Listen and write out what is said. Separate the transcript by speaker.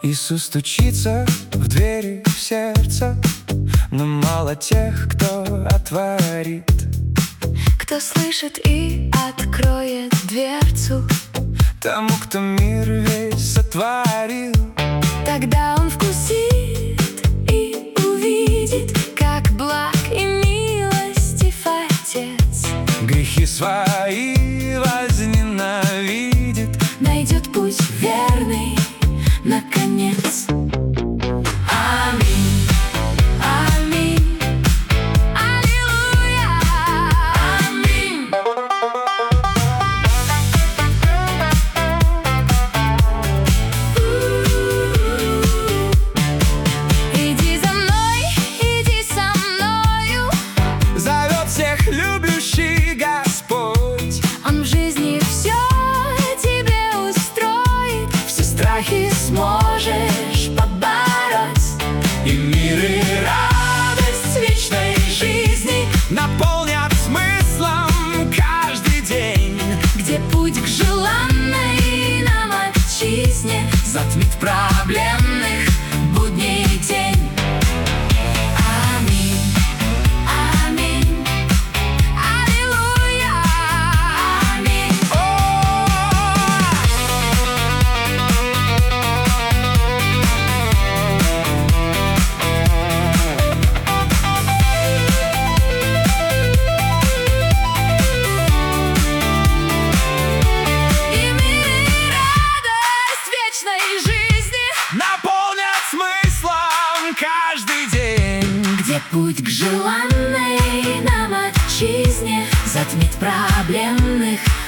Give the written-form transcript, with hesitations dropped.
Speaker 1: Иисус стучится в двери сердца, но мало тех, кто отворит.
Speaker 2: Кто слышит и откроет дверцу
Speaker 1: тому, кто мир весь сотворил.
Speaker 2: Тогда он вкусит и увидит, как благ и милостив Отец.
Speaker 1: Грехи свои возненавидит,
Speaker 2: Найдет путь верный наконец. Аминь, аминь, аллилуйя, аминь. Иди за мной, иди со мною,
Speaker 1: зовет всех любящий Господь.
Speaker 2: Он в жизни все тебе устроит, все страхи сможешь побороть.
Speaker 1: И мир и радость вечной жизни наполнят смыслом каждый день,
Speaker 2: Где путь к желанной нам отчизне
Speaker 1: затмит
Speaker 2: проблемных будней день. Аминь, аминь, аллилуйя, аминь. И мир и радость вечной жизни,
Speaker 1: наполнят смыслом каждый день.
Speaker 2: где путь к желанной нам отчизне затмит проблемных